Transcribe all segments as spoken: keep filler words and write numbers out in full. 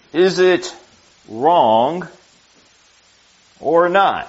Is it wrong or not?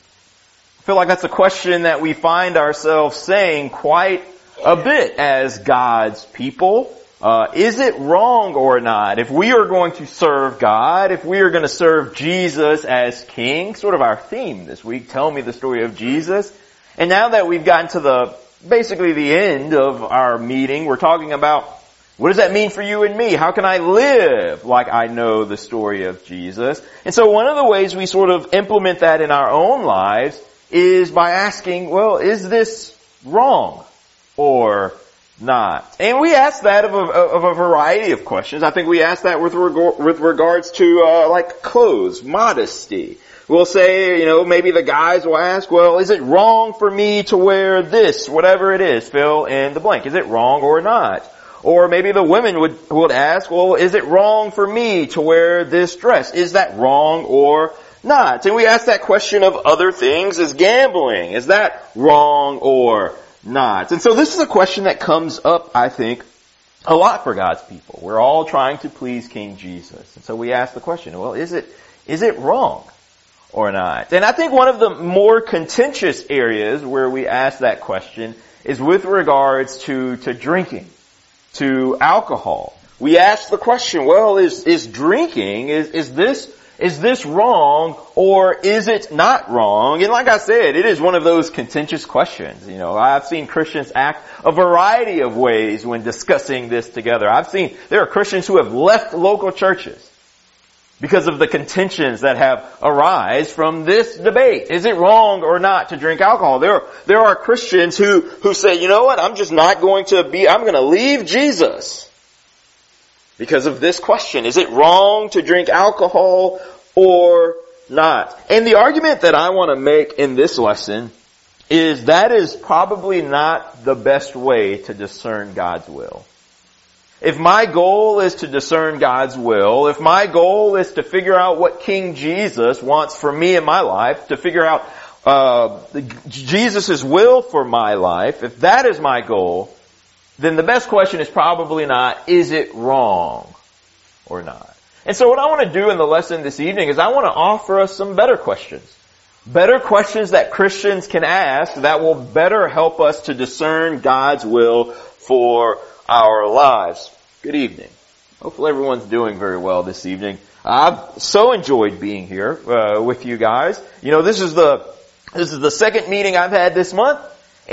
I feel like that's a question that we find ourselves saying quite a bit as God's people. Uh, is it wrong or not? If we are going to serve God, if we are going to serve Jesus as King, sort of our theme this week, tell me the story of Jesus. And now that we've gotten to the, basically the end of our meeting, we're talking about what does that mean for you and me? How can I live like I know the story of Jesus? And so one of the ways we sort of implement that in our own lives is by asking, well, is this wrong or not? And we ask that of a, of a variety of questions. I think we ask that with reg- with regards to uh, like clothes, modesty. We'll say, you know, maybe the guys will ask, well, is it wrong for me to wear this, whatever it is, fill in the blank. Is it wrong or not? Or maybe the women would, would ask, well, is it wrong for me to wear this dress? Is that wrong or not? And we ask that question of other things. Is gambling, is that wrong or not? And so this is a question that comes up, I think, a lot for God's people. We're all trying to please King Jesus. And so we ask the question, well, is it, is it wrong or not? And I think one of the more contentious areas where we ask that question is with regards to, to drinking, to alcohol. We ask the question, well, is, is drinking, is, is this, is this wrong or is it not wrong? And like I said, it is one of those contentious questions. You know, I've seen Christians act a variety of ways when discussing this together. I've seen, there are Christians who have left local churches because of the contentions that have arise from this debate. Is it wrong or not to drink alcohol? There are, there are Christians who, who say, you know what, I'm just not going to be, I'm going to leave Jesus because of this question. Is it wrong to drink alcohol or not? And the argument that I want to make in this lesson is that is probably not the best way to discern God's will. If my goal is to discern God's will, if my goal is to figure out what King Jesus wants for me in my life, to figure out uh Jesus' will for my life, if that is my goal, then the best question is probably not, is it wrong or not? And so what I want to do in the lesson this evening is I want to offer us some better questions. Better questions that Christians can ask that will better help us to discern God's will for our lives. Good evening. Hopefully everyone's doing very well this evening. I've so enjoyed being here uh, with you guys. You know, this is the this is the second meeting I've had this month.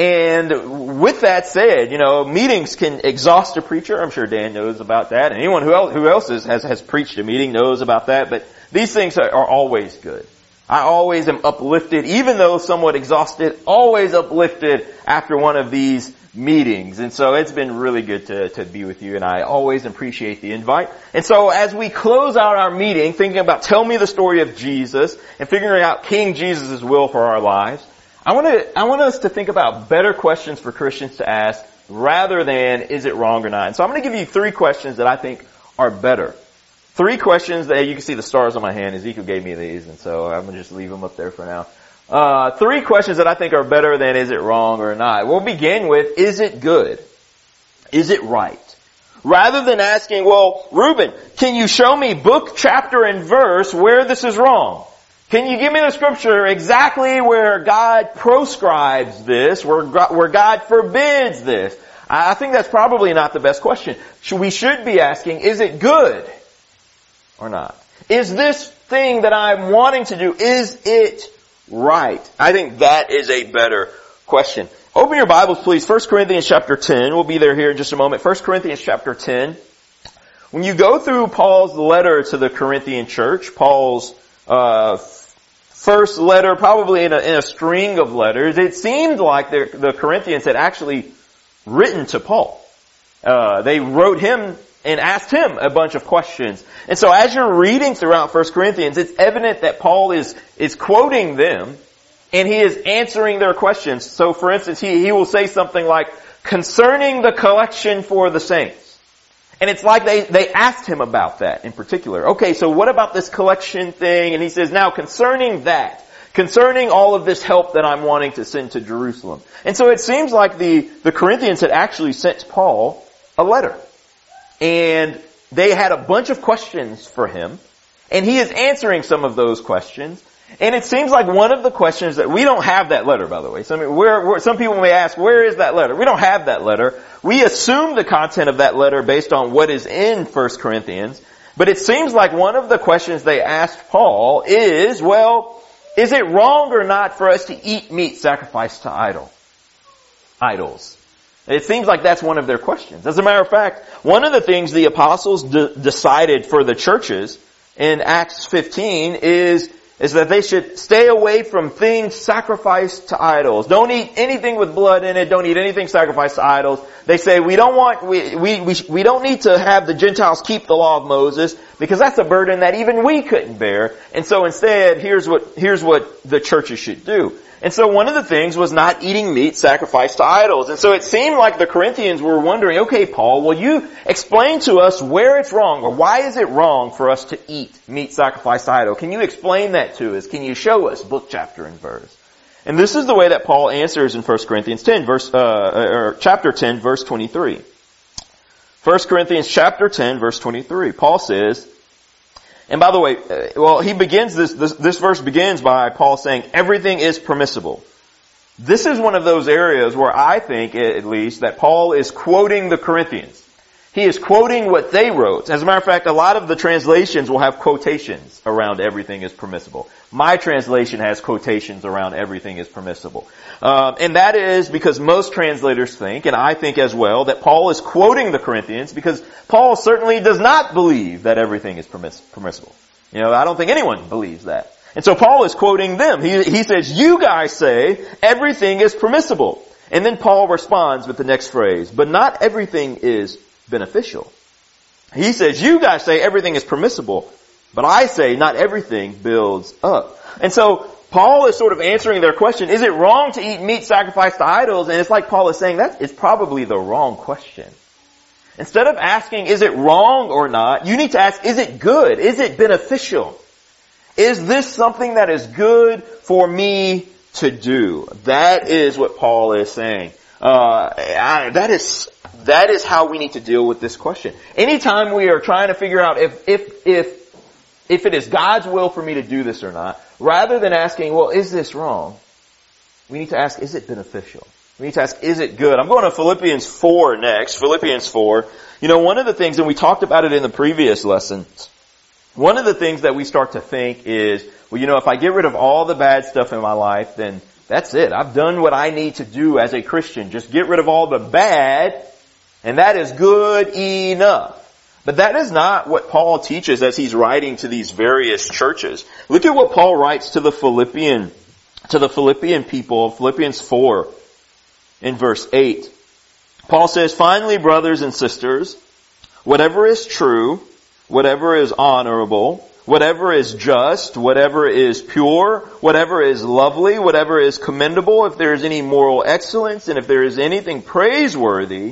And with that said, you know, meetings can exhaust a preacher. I'm sure Dan knows about that. And anyone who else, who else is, has, has preached a meeting knows about that. But these things are, are always good. I always am uplifted, even though somewhat exhausted, always uplifted after one of these meetings. And so it's been really good to, to be with you, and I always appreciate the invite. And so as we close out our meeting, thinking about tell me the story of Jesus and figuring out King Jesus' will for our lives, I want to, I want us to think about better questions for Christians to ask rather than is it wrong or not. And so I'm going to give you three questions that I think are better. Three questions that you can see the stars on my hand. Ezekiel gave me these, and so I'm going to just leave them up there for now. Uh, three questions that I think are better than is it wrong or not. We'll begin with, is it good? Is it right? Rather than asking, well, Reuben, can you show me book, chapter, and verse where this is wrong? Can you give me the scripture exactly where God proscribes this, where God, where God forbids this? I think that's probably not the best question. We should be asking, is it good or not? Is this thing that I'm wanting to do, is it right? I think that is a better question. Open your Bibles, please. First Corinthians chapter ten. We'll be there here in just a moment. First Corinthians chapter ten. When you go through Paul's letter to the Corinthian church, Paul's uh first letter, probably in a, in a string of letters, it seemed like the, the Corinthians had actually written to Paul. Uh, they wrote him and asked him a bunch of questions. And so as you're reading throughout First Corinthians, it's evident that Paul is, is quoting them and he is answering their questions. So for instance, he, he will say something like, concerning the collection for the saints. And it's like they, they asked him about that in particular. Okay, so what about this collection thing? And he says, now concerning that, concerning all of this help that I'm wanting to send to Jerusalem. And so it seems like the, the Corinthians had actually sent Paul a letter. And they had a bunch of questions for him, and he is answering some of those questions. And it seems like one of the questions that we don't have that letter, by the way. Some, where, where, some people may ask, where is that letter? We don't have that letter. We assume the content of that letter based on what is in First Corinthians. But it seems like one of the questions they asked Paul is, well, is it wrong or not for us to eat meat sacrificed to idol, idols? It seems like that's one of their questions. As a matter of fact, one of the things the apostles de- decided for the churches in Acts fifteen is is that they should stay away from things sacrificed to idols. Don't eat anything with blood in it. Don't eat anything sacrificed to idols. They say we don't want, we, we, we, we don't need to have the Gentiles keep the law of Moses because that's a burden that even we couldn't bear. And so instead, here's what, here's what the churches should do. And so one of the things was not eating meat sacrificed to idols. And so it seemed like the Corinthians were wondering, okay, Paul, will you explain to us where it's wrong, or why is it wrong for us to eat meat sacrificed to idol? Can you explain that to us? Can you show us book, chapter, and verse? And this is the way that Paul answers in First Corinthians ten, verse, uh, or chapter ten, verse twenty-three. First Corinthians chapter ten, verse twenty-three. Paul says, and by the way, well, he begins this, this, this verse begins by Paul saying, everything is permissible. This is one of those areas where I think, at least, that Paul is quoting the Corinthians. He is quoting what they wrote. As a matter of fact, a lot of the translations will have quotations around everything is permissible. My translation has quotations around everything is permissible. Um, and that is because most translators think, and I think as well, that Paul is quoting the Corinthians because Paul certainly does not believe that everything is permiss- permissible. You know, I don't think anyone believes that. And so Paul is quoting them. He, he says, you guys say everything is permissible. And then Paul responds with the next phrase, but not everything is beneficial. He says, you guys say everything is permissible, but I say not everything builds up. And so Paul is sort of answering their question, is it wrong to eat meat sacrificed to idols? And it's like Paul is saying, that is probably the wrong question. Instead of asking, is it wrong or not, you need to ask, is it good? Is it beneficial? Is this something that is good for me to do? That is what Paul is saying. Uh, I, that is, that is how we need to deal with this question. Anytime we are trying to figure out if, if, if, if it is God's will for me to do this or not, rather than asking, well, is this wrong? We need to ask, is it beneficial? We need to ask, is it good? I'm going to Philippians four next. Philippians four. You know, one of the things, and we talked about it in the previous lessons, one of the things that we start to think is, well, you know, if I get rid of all the bad stuff in my life, then that's it. I've done what I need to do as a Christian. Just get rid of all the bad, and that is good enough. But that is not what Paul teaches as he's writing to these various churches. Look at what Paul writes to the Philippian, to the Philippian people, Philippians four, in verse eight. Paul says, finally, brothers and sisters, whatever is true, whatever is honorable, whatever is just, whatever is pure, whatever is lovely, whatever is commendable, if there is any moral excellence, and if there is anything praiseworthy,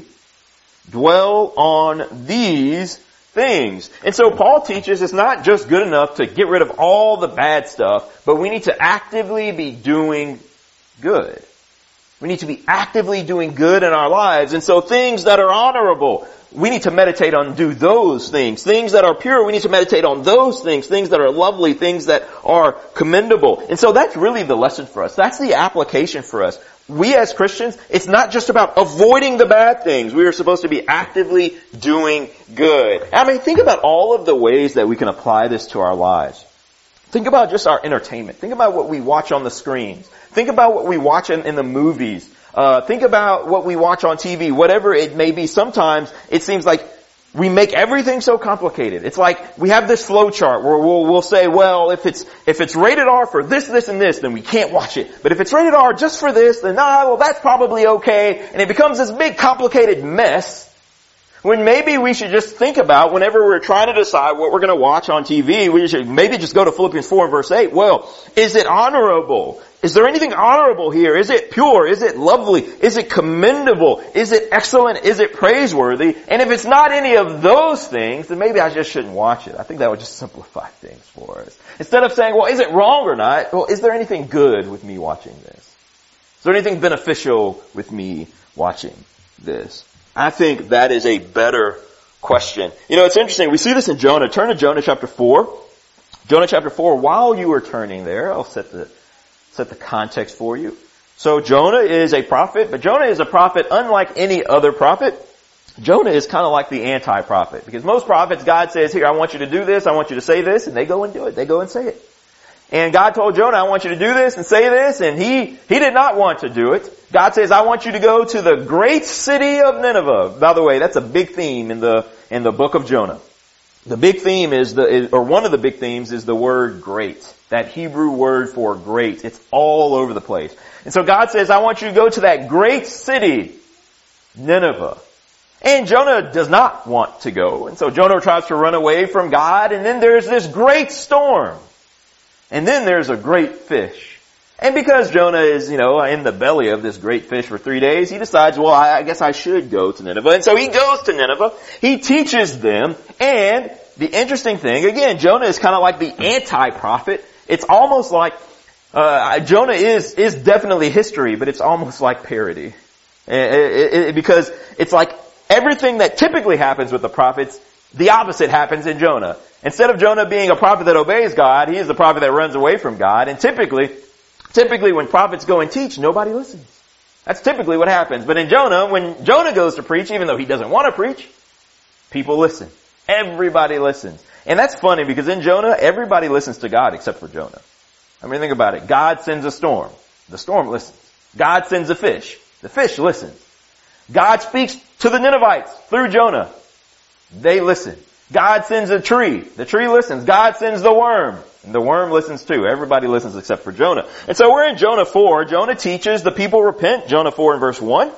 dwell on these things. And so Paul teaches it's not just good enough to get rid of all the bad stuff, but we need to actively be doing good. We need to be actively doing good in our lives. And so things that are honorable, we need to meditate on do those things. Things that are pure, we need to meditate on those things. Things that are lovely, things that are commendable. And so that's really the lesson for us. That's the application for us. We as Christians, it's not just about avoiding the bad things. We are supposed to be actively doing good. I mean, think about all of the ways that we can apply this to our lives. Think about just our entertainment. Think about what we watch on the screens. Think about what we watch in, in the movies. Uh, think about what we watch on T V. Whatever it may be, sometimes it seems like we make everything so complicated. It's like we have this flow chart where we'll, we'll say, well, if it's, if it's rated R for this, this, and this, then we can't watch it. But if it's rated R just for this, then ah, well, that's probably okay. And it becomes this big complicated mess when maybe we should just think about whenever we're trying to decide what we're going to watch on T V, we should maybe just go to Philippians four and verse eight. Well, is it honorable? Is there anything honorable here? Is it pure? Is it lovely? Is it commendable? Is it excellent? Is it praiseworthy? And if it's not any of those things, then maybe I just shouldn't watch it. I think that would just simplify things for us. Instead of saying, well, is it wrong or not? Well, is there anything good with me watching this? Is there anything beneficial with me watching this? I think that is a better question. You know, it's interesting. We see this in Jonah. Turn to Jonah chapter four. Jonah chapter four. While you are turning there, I'll set the, set the context for you. So Jonah is a prophet, but Jonah is a prophet unlike any other prophet. Jonah is kind of like the anti-prophet, because most prophets, God says, here, I want you to do this, I want you to say this, and they go and do it. They go and say it. And God told Jonah, I want you to do this and say this, and he, he did not want to do it. God says, I want you to go to the great city of Nineveh. By the way, that's a big theme in the, in the book of Jonah. The big theme is the, is, or one of the big themes is the word great. That Hebrew word for great. It's all over the place. And so God says, I want you to go to that great city, Nineveh. And Jonah does not want to go. And so Jonah tries to run away from God, and then there's this great storm. And then there's a great fish. And because Jonah is, you know, in the belly of this great fish for three days, he decides, well, I guess I should go to Nineveh. And so he goes to Nineveh. He teaches them. And the interesting thing, again, Jonah is kind of like the anti-prophet. It's almost like, uh, Jonah is, is definitely history, but it's almost like parody. It, it, it, because it's like everything that typically happens with the prophets, the opposite happens in Jonah. Instead of Jonah being a prophet that obeys God, he is the prophet that runs away from God. And typically, typically when prophets go and teach, nobody listens. That's typically what happens. But in Jonah, when Jonah goes to preach, even though he doesn't want to preach, people listen. Everybody listens. And that's funny because in Jonah, everybody listens to God except for Jonah. I mean, think about it. God sends a storm. The storm listens. God sends a fish. The fish listens. God speaks to the Ninevites through Jonah. They listen. God sends a tree. The tree listens. God sends the worm. And the worm listens too. Everybody listens except for Jonah. And so we're in Jonah four. Jonah teaches the people repent. Jonah four and verse one.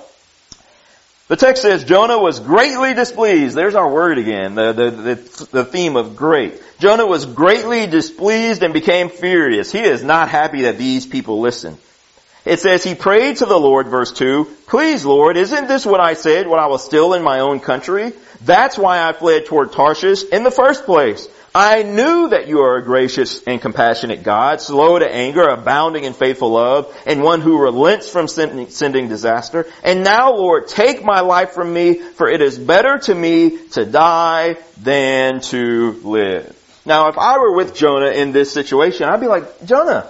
The text says, Jonah was greatly displeased. There's our word again, the, the, the, the theme of great. Jonah was greatly displeased and became furious. He is not happy that these people listen. It says, he prayed to the Lord, verse two, please Lord, isn't this what I said when I was still in my own country? That's why I fled toward Tarshish in the first place. I knew that you are a gracious and compassionate God, slow to anger, abounding in faithful love, and one who relents from sending, sending disaster. And now, Lord, take my life from me, for it is better to me to die than to live. Now, if I were with Jonah in this situation, I'd be like, Jonah,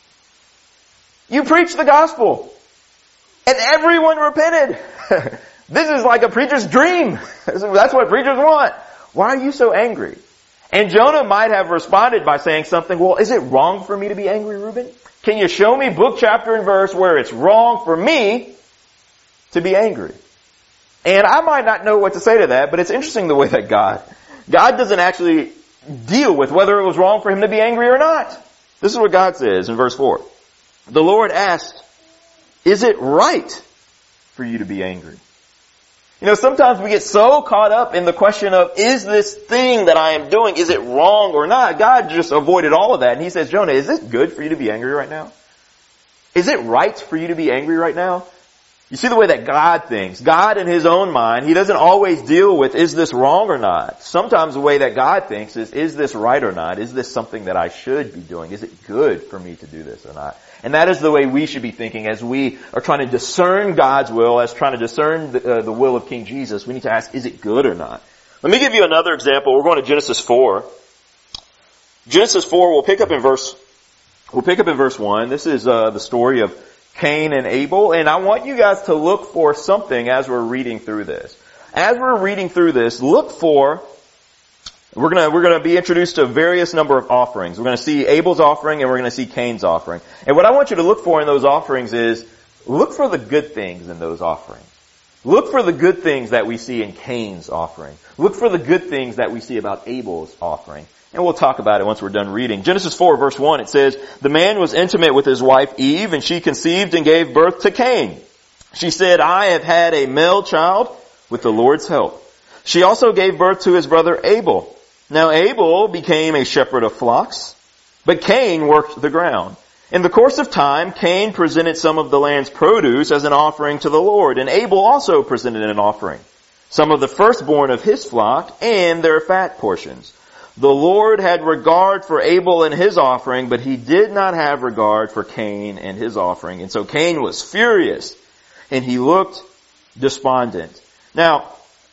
you preached the gospel, and everyone repented. This is like a preacher's dream. That's what preachers want. Why are you so angry? And Jonah might have responded by saying something, well, is it wrong for me to be angry, Reuben? Can you show me book, chapter, and verse where it's wrong for me to be angry? And I might not know what to say to that, but it's interesting the way that God, God doesn't actually deal with whether it was wrong for him to be angry or not. This is what God says in verse four. The Lord asked, is it right for you to be angry? You know, sometimes we get so caught up in the question of, is this thing that I am doing, is it wrong or not? God just avoided all of that. And he says, Jonah, is it good for you to be angry right now? Is it right for you to be angry right now? You see the way that God thinks. God in his own mind, he doesn't always deal with, is this wrong or not? Sometimes the way that God thinks is, is this right or not? Is this something that I should be doing? Is it good for me to do this or not? And that is the way we should be thinking as we are trying to discern God's will, as trying to discern the, uh, the will of King Jesus. We need to ask, is it good or not? Let me give you another example. We're going to Genesis four. Genesis four, we'll pick up in verse, we'll pick up in verse one. This is uh, the story of Cain and Abel. And I want you guys to look for something as we're reading through this. As we're reading through this, look for We're gonna, we're gonna be introduced to a various number of offerings. We're gonna see Abel's offering and we're gonna see Cain's offering. And what I want you to look for in those offerings is, look for the good things in those offerings. Look for the good things that we see in Cain's offering. Look for the good things that we see about Abel's offering. And we'll talk about it once we're done reading. Genesis four verse one, it says, the man was intimate with his wife Eve, and she conceived and gave birth to Cain. She said, I have had a male child with the Lord's help. She also gave birth to his brother Abel. Now Abel became a shepherd of flocks, but Cain worked the ground. In the course of time, Cain presented some of the land's produce as an offering to the Lord, and Abel also presented an offering, some of the firstborn of his flock and their fat portions. The Lord had regard for Abel and his offering, but he did not have regard for Cain and his offering. And so Cain was furious, and he looked despondent. Now,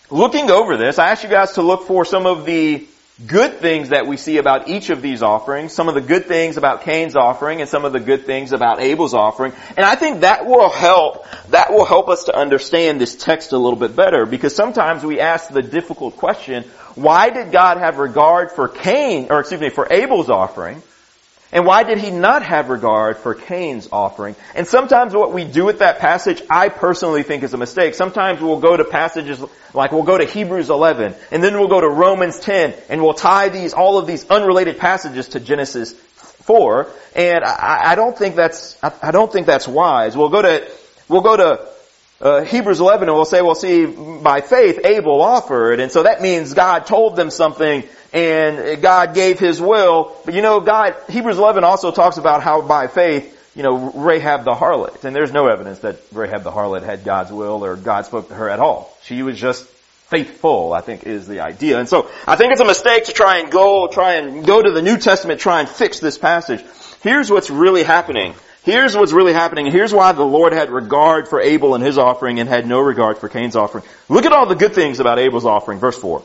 looking over this, I asked you guys to look for some of the good things that we see about each of these offerings, some of the good things about Cain's offering and some of the good things about Abel's offering. And I think that will help, that will help us to understand this text a little bit better, because sometimes we ask the difficult question, why did God have regard for Cain, or excuse me, for Abel's offering? And why did he not have regard for Cain's offering? And sometimes what we do with that passage, I personally think is a mistake. Sometimes we'll go to passages like we'll go to Hebrews eleven, and then we'll go to Romans ten, and we'll tie these, all of these unrelated passages to Genesis four. And I, I don't think that's, I, I don't think that's wise. We'll go to, we'll go to Uh, Hebrews eleven, and we'll say, well, see, by faith Abel offered, and so that means God told them something, and God gave His will. But you know, God, Hebrews eleven also talks about how by faith, you know, Rahab the harlot, and there's no evidence that Rahab the harlot had God's will or God spoke to her at all. She was just faithful, I think, is the idea. And so I think it's a mistake to try and go, try and go to the New Testament, try and fix this passage. Here's what's really happening. Here's what's really happening. And here's why the Lord had regard for Abel and his offering and had no regard for Cain's offering. Look at all the good things about Abel's offering. Verse four.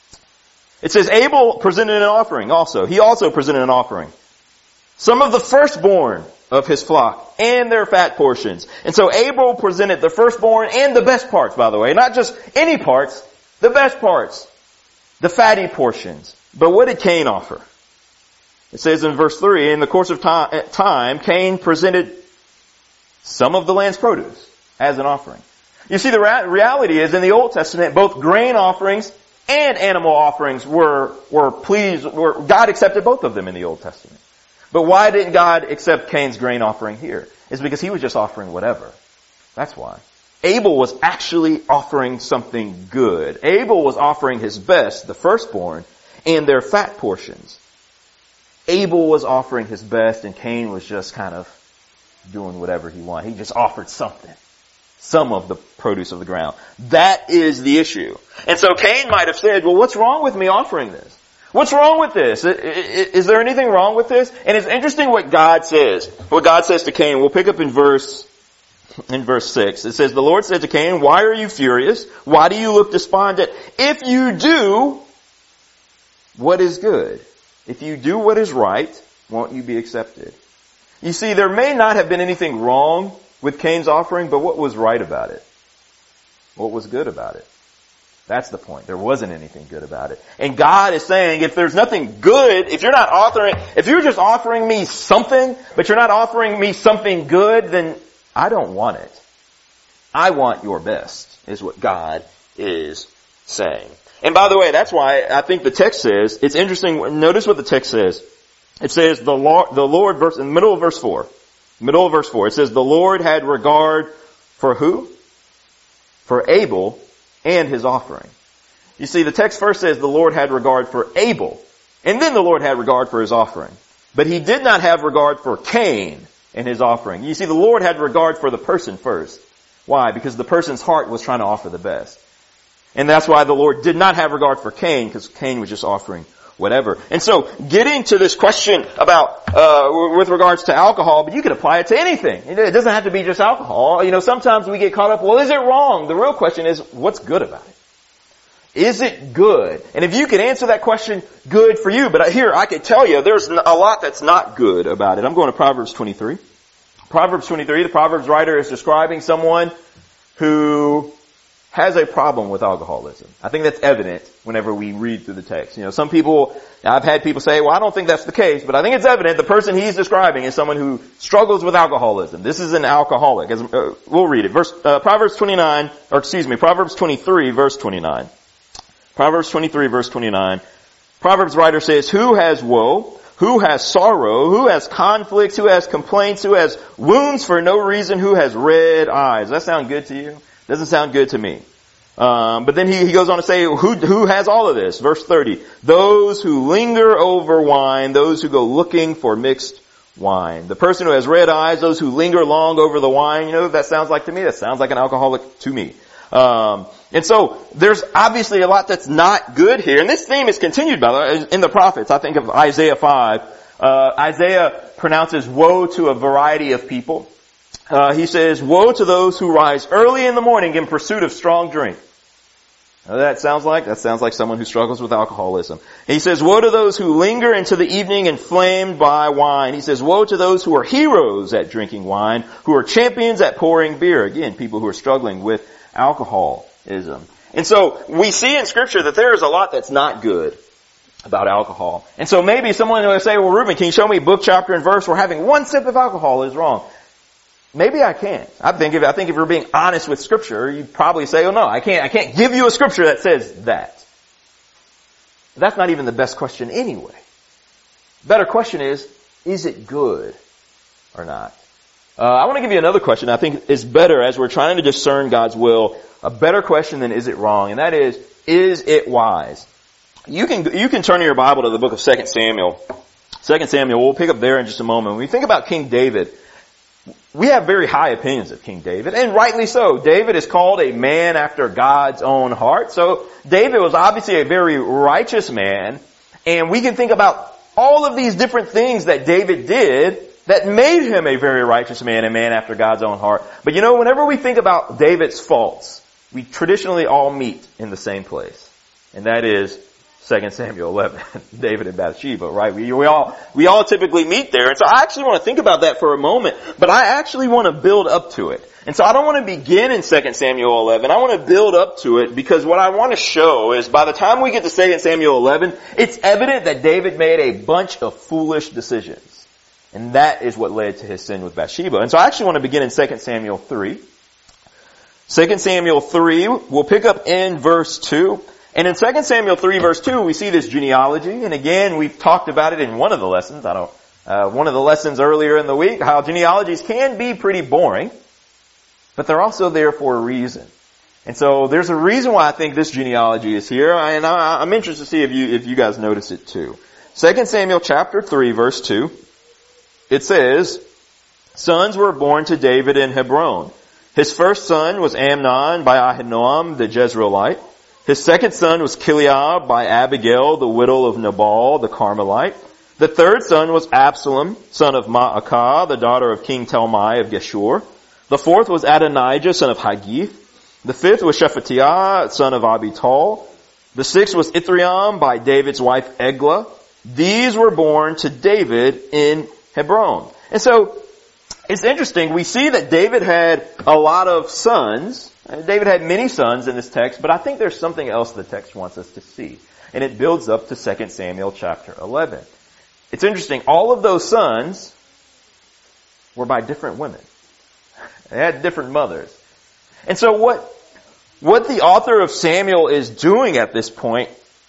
It says, Abel presented an offering also. He also presented an offering. Some of the firstborn of his flock and their fat portions. And so Abel presented the firstborn and the best parts, by the way. Not just any parts, the best parts. The fatty portions. But what did Cain offer? It says in verse three, in the course of time, Cain presented some of the land's produce as an offering. You see, the reality is in the Old Testament, both grain offerings and animal offerings were, were pleased, were, God accepted both of them in the Old Testament. But why didn't God accept Cain's grain offering here? It's because he was just offering whatever. That's why. Abel was actually offering something good. Abel was offering his best, the firstborn, and their fat portions. Abel was offering his best, and Cain was just kind of doing whatever he wanted. He just offered something. Some of the produce of the ground. That is the issue. And so Cain might have said, well, what's wrong with me offering this? What's wrong with this? Is there anything wrong with this? And it's interesting what God says. What God says to Cain. We'll pick up in verse, in verse six. It says, the Lord said to Cain, why are you furious? Why do you look despondent? If you do what is good, if you do what is right, won't you be accepted? You see, there may not have been anything wrong with Cain's offering, but what was right about it? What was good about it? That's the point. There wasn't anything good about it. And God is saying, if there's nothing good, if you're not offering, if you're just offering me something, but you're not offering me something good, then I don't want it. I want your best, is what God is saying. And by the way, that's why I think the text says, it's interesting, notice what the text says. It says, the Lord, the Lord, verse, in the middle of verse four, middle of verse four, it says, the Lord had regard for who? For Abel and his offering. You see, the text first says the Lord had regard for Abel, and then the Lord had regard for his offering. But he did not have regard for Cain and his offering. You see, the Lord had regard for the person first. Why? Because the person's heart was trying to offer the best. And that's why the Lord did not have regard for Cain, because Cain was just offering whatever. And so, getting to this question about, uh, with regards to alcohol, but you can apply it to anything. It doesn't have to be just alcohol. You know, sometimes we get caught up, well, is it wrong? The real question is, what's good about it? Is it good? And if you can answer that question, good for you. But here, I can tell you, there's a lot that's not good about it. I'm going to Proverbs twenty-three. Proverbs twenty-three, the Proverbs writer is describing someone who has a problem with alcoholism. I think that's evident whenever we read through the text. You know, some people, I've had people say, well, I don't think that's the case, but I think it's evident the person he's describing is someone who struggles with alcoholism. This is an alcoholic. As, uh, we'll read it. Verse, uh, Proverbs twenty-nine, or excuse me, Proverbs twenty-three, verse twenty-nine. Proverbs twenty-three, verse twenty-nine. Proverbs writer says, who has woe? Who has sorrow? Who has conflicts? Who has complaints? Who has wounds for no reason? Who has red eyes? Does that sound good to you? Doesn't sound good to me. Um, but then he, he goes on to say, who, who has all of this? Verse thirty. Those who linger over wine, those who go looking for mixed wine. The person who has red eyes, those who linger long over the wine, you know what that sounds like to me? That sounds like an alcoholic to me. Um, and so there's obviously a lot that's not good here. And this theme is continued by the, in the prophets. I think of Isaiah five. Uh, Isaiah pronounces woe to a variety of people. Uh, he says, woe to those who rise early in the morning in pursuit of strong drink. Now that sounds like? That sounds like someone who struggles with alcoholism. He says, woe to those who linger into the evening inflamed by wine. He says, woe to those who are heroes at drinking wine, who are champions at pouring beer. Again, people who are struggling with alcoholism. And so we see in Scripture that there is a lot that's not good about alcohol. And so maybe someone will say, well, Reuben, can you show me book, chapter, and verse where having one sip of alcohol is wrong? Maybe I can't. I think if, I think if you're being honest with Scripture, you'd probably say, oh no, I can't, I can't give you a Scripture that says that. But that's not even the best question anyway. The better question is, is it good or not? Uh, I want to give you another question I think is better as we're trying to discern God's will. A better question than is it wrong? And that is, is it wise? You can, you can turn in your Bible to the book of Second Samuel. Second Samuel, we'll pick up there in just a moment. When we think about King David, we have very high opinions of King David, and rightly so. David is called a man after God's own heart. So David was obviously a very righteous man, and we can think about all of these different things that David did that made him a very righteous man, a man after God's own heart. But you know, whenever we think about David's faults, we traditionally all meet in the same place, and that is Second Samuel eleven, David and Bathsheba, right? We, we all, we all typically meet there. And so I actually want to think about that for a moment, but I actually want to build up to it. And so I don't want to begin in Second Samuel eleven. I want to build up to it because what I want to show is by the time we get to Second Samuel eleven, it's evident that David made a bunch of foolish decisions. And that is what led to his sin with Bathsheba. And so I actually want to begin in Second Samuel three. Second Samuel three, we'll pick up in verse two. And in Second Samuel three verse two, we see this genealogy. And again, we've talked about it in one of the lessons. I don't, uh, one of the lessons earlier in the week, how genealogies can be pretty boring, but they're also there for a reason. And so there's a reason why I think this genealogy is here, and I, I'm interested to see if you, if you guys notice it too. Second Samuel chapter three verse two, it says, sons were born to David in Hebron. His first son was Amnon by Ahinoam the Jezreelite. His second son was Chileab by Abigail, the widow of Nabal, the Carmelite. The third son was Absalom, son of Maacah, the daughter of King Talmai of Geshur. The fourth was Adonijah, son of Haggith. The fifth was Shephatiah, son of Abital. The sixth was Ithream by David's wife Eglah. These were born to David in Hebron. And so, it's interesting. We see that David had a lot of sons. David had many sons in this text, but I think there's something else the text wants us to see. And it builds up to Second Samuel chapter eleven. It's interesting. All of those sons were by different women. They had different mothers. And so what, what the author of Samuel is doing at this point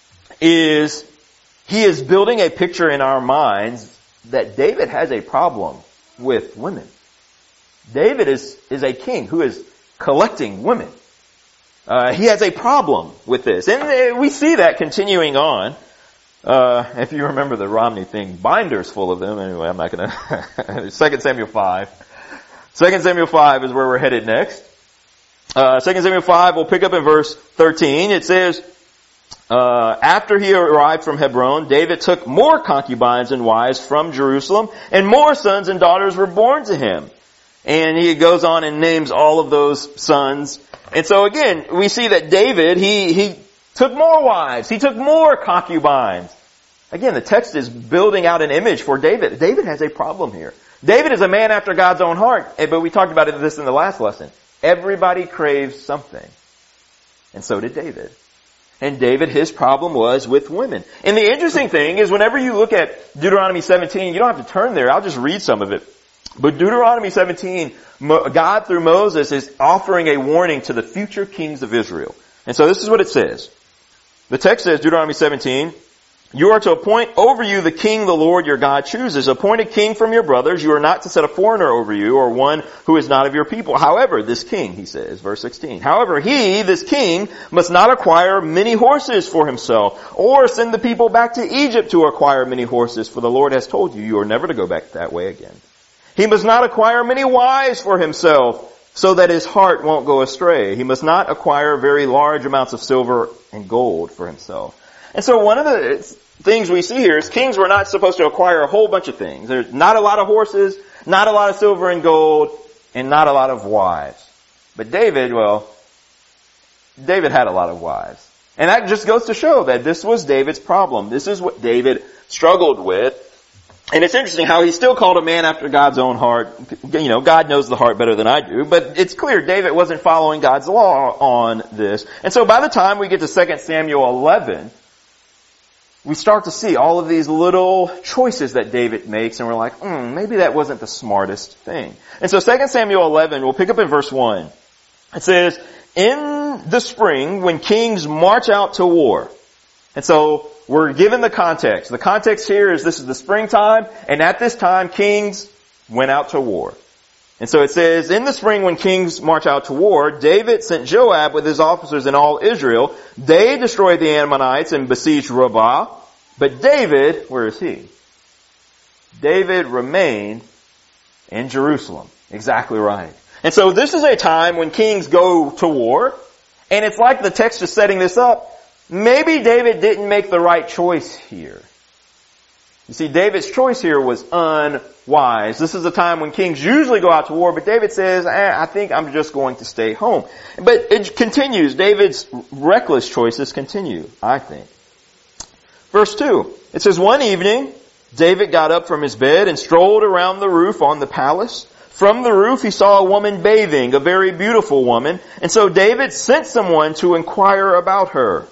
is he is building a picture in our minds that David has a problem with women. David is, is a king who is collecting women. Uh, he has a problem with this. And we see that continuing on. Uh, if you remember the Romney thing, binders full of them. Anyway, I'm not gonna, Second Samuel five. Second Samuel five is where we're headed next. Uh, Second Samuel five, we'll pick up in verse thirteen. It says, uh, after he arrived from Hebron, David took more concubines and wives from Jerusalem, and more sons and daughters were born to him. And he goes on and names all of those sons. And so again, we see that David, he, he took more wives. He took more concubines. Again, the text is building out an image for David. David has a problem here. David is a man after God's own heart. But we talked about this in the last lesson. Everybody craves something. And so did David. And David, his problem was with women. And the interesting thing is whenever you look at Deuteronomy seventeen, you don't have to turn there. I'll just read some of it. But Deuteronomy seventeen, God through Moses is offering a warning to the future kings of Israel. And so this is what it says. The text says, Deuteronomy seventeen, you are to appoint over you the king the Lord your God chooses. Appoint a king from your brothers. You are not to set a foreigner over you or one who is not of your people. However, this king, he says, verse sixteen, however, he, this king, must not acquire many horses for himself or send the people back to Egypt to acquire many horses, for the Lord has told you, you are never to go back that way again. He must not acquire many wives for himself, so that his heart won't go astray. He must not acquire very large amounts of silver and gold for himself. And so one of the things we see here is kings were not supposed to acquire a whole bunch of things. There's not a lot of horses, not a lot of silver and gold, and not a lot of wives. But David, well, David had a lot of wives. And that just goes to show that this was David's problem. This is what David struggled with. And it's interesting how he's still called a man after God's own heart. You know, God knows the heart better than I do. But it's clear David wasn't following God's law on this. And so by the time we get to Second Samuel eleven, we start to see all of these little choices that David makes, and we're like, hmm, maybe that wasn't the smartest thing. And so Second Samuel eleven, we'll pick up in verse one. It says, in the spring, when kings march out to war. And so we're given the context. The context here is this is the springtime, and at this time kings went out to war. And so it says, in the spring when kings march out to war, David sent Joab with his officers and all Israel. They destroyed the Ammonites and besieged Rabbah. But David, where is he? David remained in Jerusalem. Exactly right. And so this is a time when kings go to war, and it's like the text is setting this up. Maybe David didn't make the right choice here. You see, David's choice here was unwise. This is a time when kings usually go out to war, but David says, eh, I think I'm just going to stay home. But it continues. David's reckless choices continue, I think. Verse two, it says, one evening, David got up from his bed and strolled around the roof on the palace. From the roof he saw a woman bathing, a very beautiful woman, and so David sent someone to inquire about her.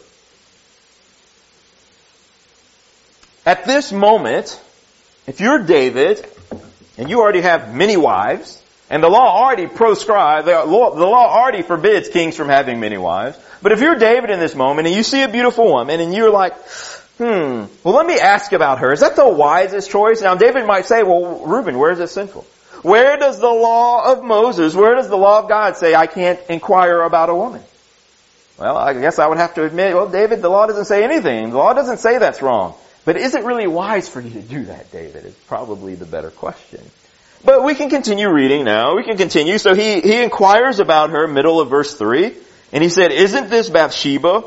At this moment, if you're David, and you already have many wives, and the law already proscribes, the law, the law already forbids kings from having many wives, but if you're David in this moment, and you see a beautiful woman, and you're like, hmm, well let me ask about her, is that the wisest choice? Now David might say, well Reuben, where is it sinful? Where does the law of Moses, where does the law of God say I can't inquire about a woman? Well, I guess I would have to admit, well, David, the law doesn't say anything. The law doesn't say that's wrong. But is it really wise for you to do that, David? Is probably the better question. But we can continue reading now. We can continue. So he, he inquires about her, middle of verse three. And he said, isn't this Bathsheba,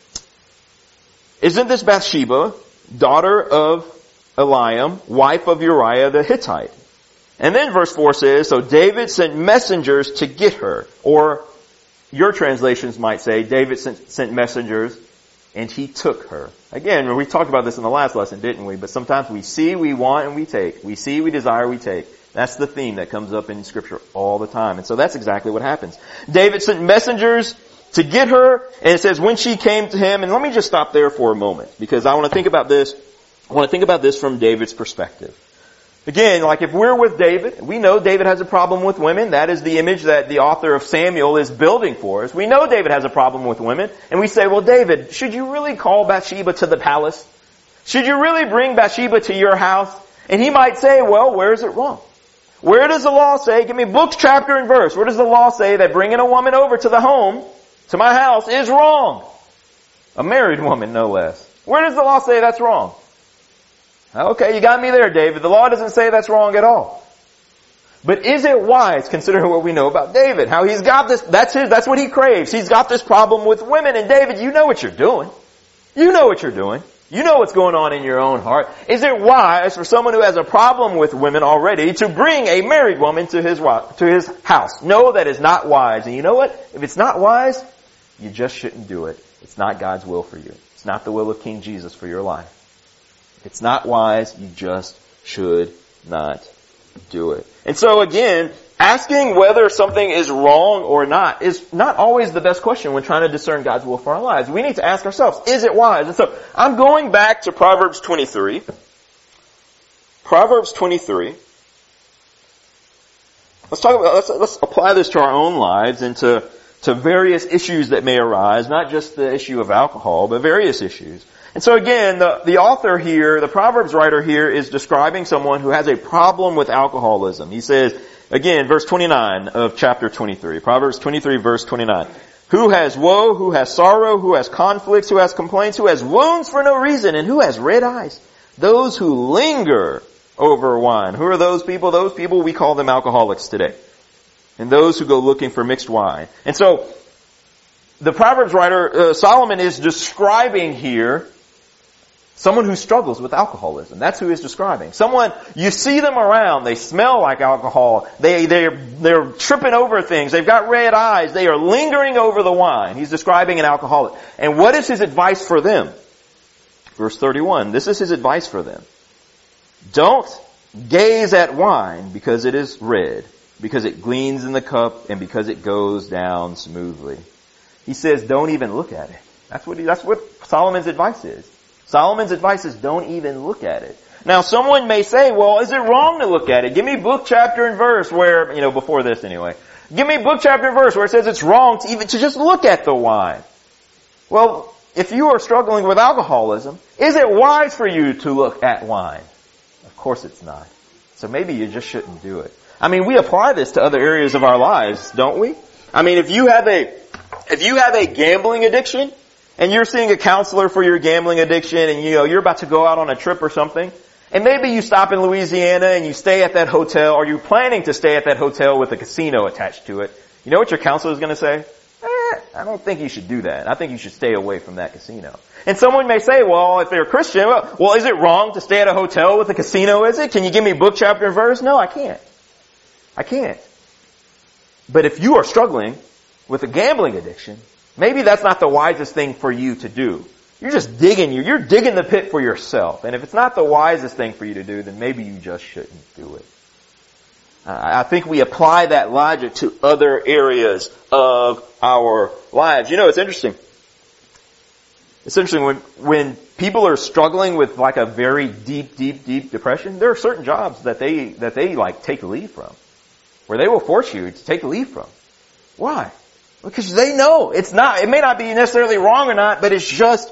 isn't this Bathsheba, daughter of Eliam, wife of Uriah the Hittite? And then verse four says, so David sent messengers to get her. Or your translations might say, David sent, sent messengers and he took her. Again, we talked about this in the last lesson, didn't we? But sometimes we see, we want, and we take. We see, we desire, we take. That's the theme that comes up in Scripture all the time. And so that's exactly what happens. David sent messengers to get her, and it says when she came to him, and let me just stop there for a moment, because I want to think about this, I want to think about this from David's perspective. Again, like if we're with David, we know David has a problem with women. That is the image that the author of Samuel is building for us. We know David has a problem with women. And we say, well, David, should you really call Bathsheba to the palace? Should you really bring Bathsheba to your house? And he might say, well, where is it wrong? Where does the law say, give me book, chapter, and verse. Where does the law say that bringing a woman over to the home, to my house, is wrong? A married woman, no less. Where does the law say that's wrong? Okay, you got me there, David. The law doesn't say that's wrong at all. But is it wise, considering what we know about David? How he's got this, that's his, that's what he craves. He's got this problem with women. And David, you know what you're doing. You know what you're doing. You know what's going on in your own heart. Is it wise for someone who has a problem with women already to bring a married woman to his, to his house? No, that is not wise. And you know what? If it's not wise, you just shouldn't do it. It's not God's will for you. It's not the will of King Jesus for your life. It's not wise. You just should not do it. And so again, asking whether something is wrong or not is not always the best question when trying to discern God's will for our lives. We need to ask ourselves, is it wise? And so I'm going back to Proverbs twenty-three. Proverbs twenty-three. Let's talk about, let's, let's apply this to our own lives and to, to various issues that may arise, not just the issue of alcohol, but various issues. And so again, the, the author here, the Proverbs writer here is describing someone who has a problem with alcoholism. He says, again, verse twenty-nine of chapter twenty-three, Proverbs twenty-three verse twenty-nine. Who has woe, who has sorrow, who has conflicts, who has complaints, who has wounds for no reason, and who has red eyes? Those who linger over wine. Who are those people? Those people, we call them alcoholics today. And those who go looking for mixed wine. And so, the Proverbs writer, uh, Solomon is describing here Someone who struggles with alcoholism. That's who he's describing. Someone, you see them around, they smell like alcohol, they, they're, they're tripping over things, they've got red eyes, they are lingering over the wine. He's describing an alcoholic. And what is his advice for them? Verse thirty-one, this is his advice for them. Don't gaze at wine because it is red, because it gleams in the cup, and because it goes down smoothly. He says, don't even look at it. That's what he, that's what Solomon's advice is. Solomon's advice is don't even look at it. Now someone may say, well, is it wrong to look at it? Give me book, chapter, and verse where, you know, before this anyway. Give me book, chapter, and verse where it says it's wrong to even, to just look at the wine. Well, if you are struggling with alcoholism, is it wise for you to look at wine? Of course it's not. So maybe you just shouldn't do it. I mean, we apply this to other areas of our lives, don't we? I mean, if you have a, if you have a gambling addiction, and you're seeing a counselor for your gambling addiction, and you know, you're about to go out on a trip or something, and maybe you stop in Louisiana and you stay at that hotel, or you're planning to stay at that hotel with a casino attached to it. You know what your counselor is going to say? Eh, I don't think you should do that. I think you should stay away from that casino. And someone may say, well, if they're a Christian, well, well, is it wrong to stay at a hotel with a casino, is it? Can you give me book, chapter, and verse? No, I can't. I can't. But if you are struggling with a gambling addiction, maybe that's not the wisest thing for you to do. You're just digging, you, you're digging the pit for yourself. And if it's not the wisest thing for you to do, then maybe you just shouldn't do it. Uh, I think we apply that logic to other areas of our lives. You know, it's interesting. It's interesting when, when people are struggling with like a very deep, deep, deep depression, there are certain jobs that they, that they like take leave from. Where they will force you to take leave from. Why? Because they know it's not, it may not be necessarily wrong or not, but it's just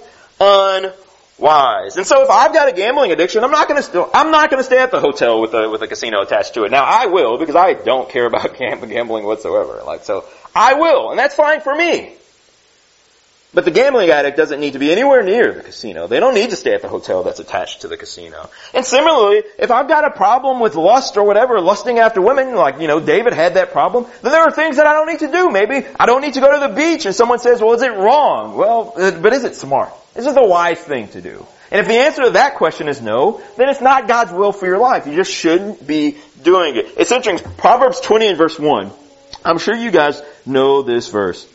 unwise. And so if I've got a gambling addiction, I'm not gonna still, I'm not gonna stay at the hotel with a, with a casino attached to it. Now I will, because I don't care about gambling whatsoever. Like, so I will, and that's fine for me. But the gambling addict doesn't need to be anywhere near the casino. They don't need to stay at the hotel that's attached to the casino. And similarly, if I've got a problem with lust or whatever, lusting after women, like, you know, David had that problem, then there are things that I don't need to do. Maybe I don't need to go to the beach and someone says, well, is it wrong? Well, but is it smart? Is it the wise thing to do? And if the answer to that question is no, then it's not God's will for your life. You just shouldn't be doing it. It's interesting. Proverbs twenty and verse one. I'm sure you guys know this verse.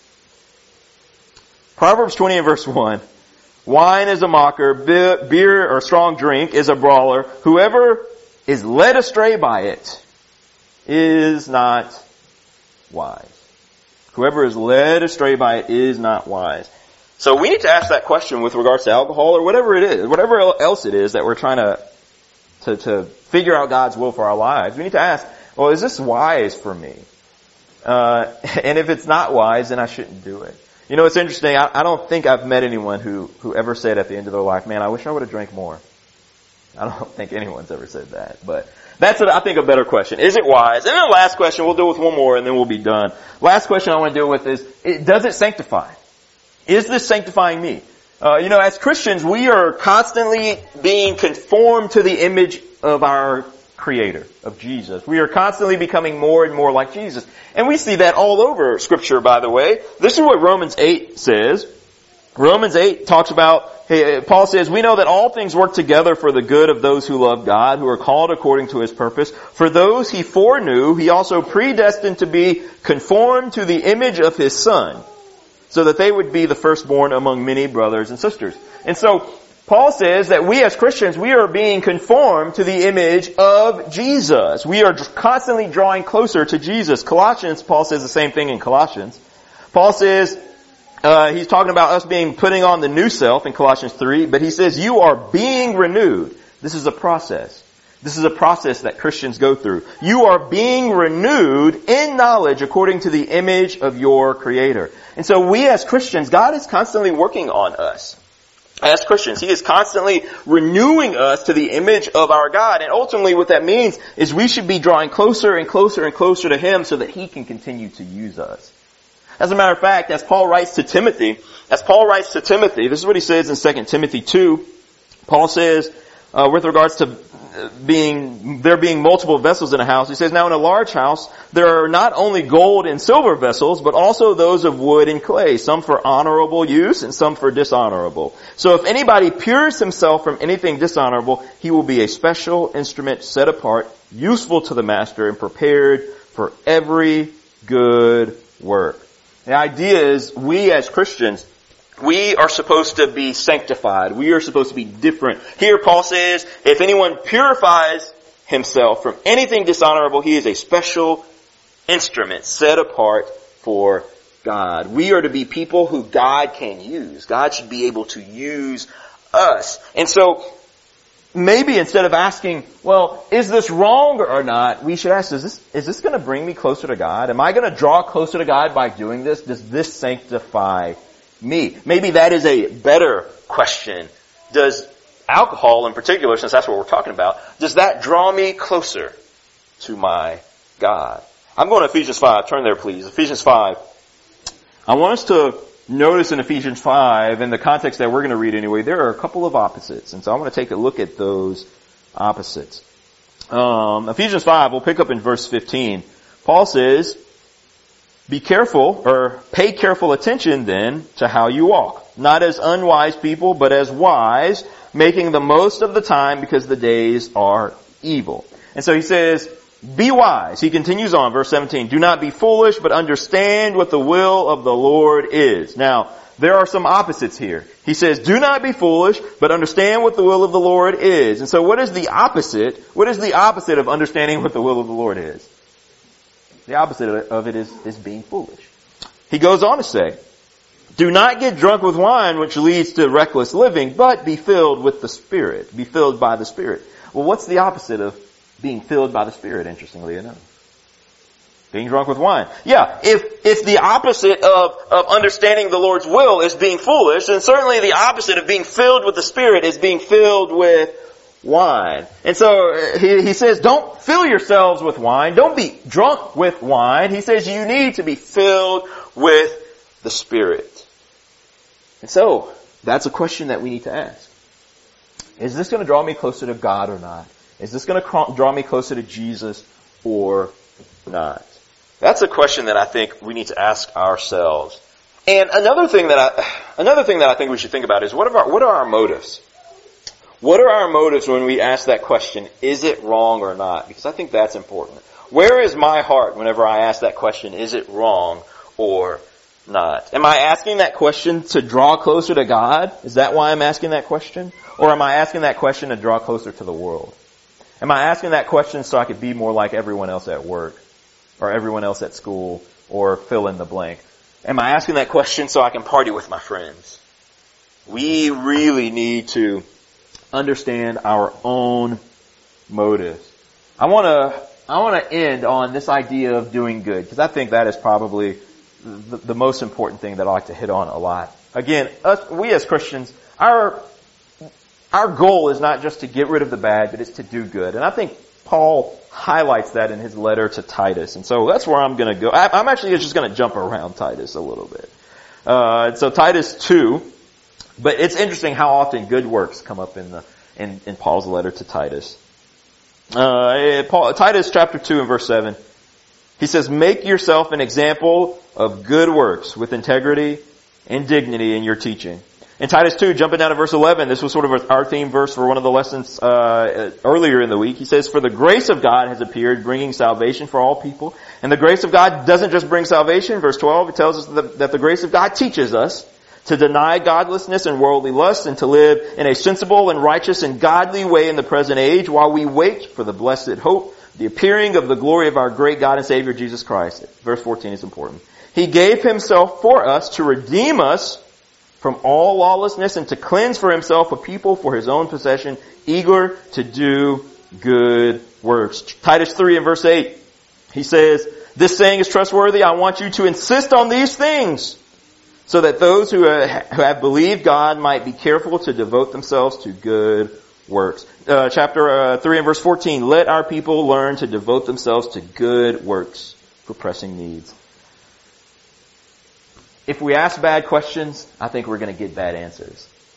Proverbs twenty and verse one. Wine is a mocker, beer or strong drink is a brawler. Whoever is led astray by it is not wise. Whoever is led astray by it is not wise. So we need to ask that question with regards to alcohol or whatever it is, whatever else it is that we're trying to, to, to figure out God's will for our lives. We need to ask, well, is this wise for me? Uh, and if it's not wise, then I shouldn't do it. You know, it's interesting. I, I don't think I've met anyone who, who ever said at the end of their life, man, I wish I would have drank more. I don't think anyone's ever said that. But that's, a, I think, a better question. Is it wise? And then the last question, we'll deal with one more and then we'll be done. Last question I want to deal with is, it, does it sanctify? Is this sanctifying me? Uh, you know, as Christians, we are constantly being conformed to the image of our Creator, of Jesus. We are constantly becoming more and more like Jesus. And we see that all over Scripture, by the way. This is what Romans eight says. Romans eight talks about, hey, Paul says, we know that all things work together for the good of those who love God, who are called according to His purpose. For those He foreknew, He also predestined to be conformed to the image of His Son, so that they would be the firstborn among many brothers and sisters. And so, Paul says that we as Christians, we are being conformed to the image of Jesus. We are constantly drawing closer to Jesus. Colossians, Paul says the same thing in Colossians. Paul says, uh, he's talking about us being putting on the new self in Colossians three, but he says you are being renewed. This is a process. This is a process that Christians go through. You are being renewed in knowledge according to the image of your Creator. And so we as Christians, God is constantly working on us. As Christians, He is constantly renewing us to the image of our God. And ultimately what that means is we should be drawing closer and closer and closer to Him so that He can continue to use us. As a matter of fact, as Paul writes to Timothy, as Paul writes to Timothy, this is what he says in Second Timothy two. Paul says, uh, with regards to being, there being multiple vessels in a house, he says, now in a large house, there are not only gold and silver vessels, but also those of wood and clay, some for honorable use and some for dishonorable. So if anybody pures himself from anything dishonorable, he will be a special instrument set apart, useful to the master, and prepared for every good work. The idea is, we as Christians, we are supposed to be sanctified. We are supposed to be different. Here Paul says, if anyone purifies himself from anything dishonorable, he is a special instrument set apart for God. We are to be people who God can use. God should be able to use us. And so, maybe instead of asking, well, is this wrong or not, we should ask, is this, is this going to bring me closer to God? Am I going to draw closer to God by doing this? Does this sanctify me? Maybe that is a better question. Does alcohol in particular, since that's what we're talking about, does that draw me closer to my God? I'm going to Ephesians five. Turn there, please. Ephesians five. I want us to notice in Ephesians five, in the context that we're going to read anyway, there are a couple of opposites. And so I want to take a look at those opposites. Um, Ephesians five, we'll pick up in verse fifteen. Paul says, be careful, or pay careful attention then to how you walk. Not as unwise people, but as wise, making the most of the time because the days are evil. And so he says, be wise. He continues on, verse seventeen. Do not be foolish, but understand what the will of the Lord is. Now, there are some opposites here. He says, do not be foolish, but understand what the will of the Lord is. And so what is the opposite? What is the opposite of understanding what the will of the Lord is? The opposite of it is, is being foolish. He goes on to say, do not get drunk with wine, which leads to reckless living, but be filled with the Spirit. Be filled by the Spirit. Well, what's the opposite of being filled by the Spirit, interestingly enough? Being drunk with wine. Yeah, if, if the opposite of, of understanding the Lord's will is being foolish, then certainly the opposite of being filled with the Spirit is being filled with wine. And so he, he says, don't fill yourselves with wine. Don't be drunk with wine. He says you need to be filled with the Spirit. And so, that's a question that we need to ask. Is this going to draw me closer to God or not? Is this going to draw me closer to Jesus or not? That's a question that I think we need to ask ourselves. And another thing that I, another thing that I think we should think about is what are our, what are our motives? What are our motives when we ask that question, is it wrong or not? Because I think that's important. Where is my heart whenever I ask that question, is it wrong or not? Am I asking that question to draw closer to God? Is that why I'm asking that question? Or am I asking that question to draw closer to the world? Am I asking that question so I could be more like everyone else at work? Or everyone else at school? Or fill in the blank? Am I asking that question so I can party with my friends? We really need to understand our own motives. I want to I want to end on this idea of doing good, because I think that is probably the, the most important thing that I like to hit on a lot. Again, us, we as Christians, our our goal is not just to get rid of the bad, but it's to do good. And I think Paul highlights that in his letter to Titus. And so that's where I'm going to go. I, I'm actually just going to jump around Titus a little bit. Uh, so Titus two. But it's interesting how often good works come up in the in, in Paul's letter to Titus. Uh, Paul, Titus chapter two and verse seven. He says, make yourself an example of good works with integrity and dignity in your teaching. In Titus two, jumping down to verse eleven, this was sort of our theme verse for one of the lessons uh, earlier in the week. He says, for the grace of God has appeared, bringing salvation for all people. And the grace of God doesn't just bring salvation. Verse twelve, it tells us that, that the grace of God teaches us to deny godlessness and worldly lust and to live in a sensible and righteous and godly way in the present age while we wait for the blessed hope, the appearing of the glory of our great God and Savior Jesus Christ. Verse fourteen is important. He gave himself for us to redeem us from all lawlessness and to cleanse for himself a people for his own possession, eager to do good works. Titus three and verse eight, he says, this saying is trustworthy. I want you to insist on these things, so that those who have believed God might be careful to devote themselves to good works. Uh, chapter uh, three and verse fourteen, let our people learn to devote themselves to good works for pressing needs. If we ask bad questions, I think we're going to get bad answers.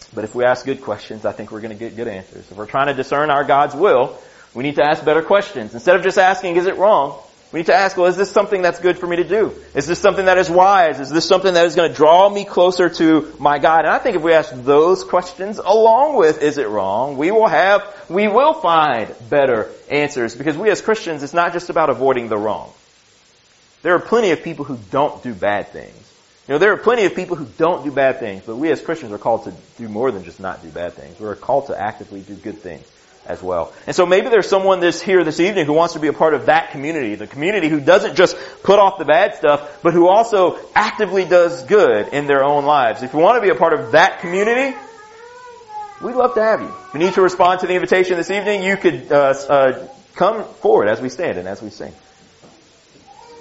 But if we ask good questions, I think we're going to get good answers. If we're trying to discern our God's will, we need to ask better questions. Instead of just asking, is it wrong? We need to ask, well, is this something that's good for me to do? Is this something that is wise? Is this something that is going to draw me closer to my God? And I think if we ask those questions along with, is it wrong? We will have, we will find better answers. Because we as Christians, it's not just about avoiding the wrong. There are plenty of people who don't do bad things. You know, there are plenty of people who don't do bad things, but we as Christians are called to do more than just not do bad things. We're called to actively do good things as well. And so maybe there's someone this here this evening who wants to be a part of that community, the community who doesn't just put off the bad stuff, but who also actively does good in their own lives. If you want to be a part of that community, we'd love to have you. If you need to respond to the invitation this evening, you could uh, uh, come forward as we stand and as we sing.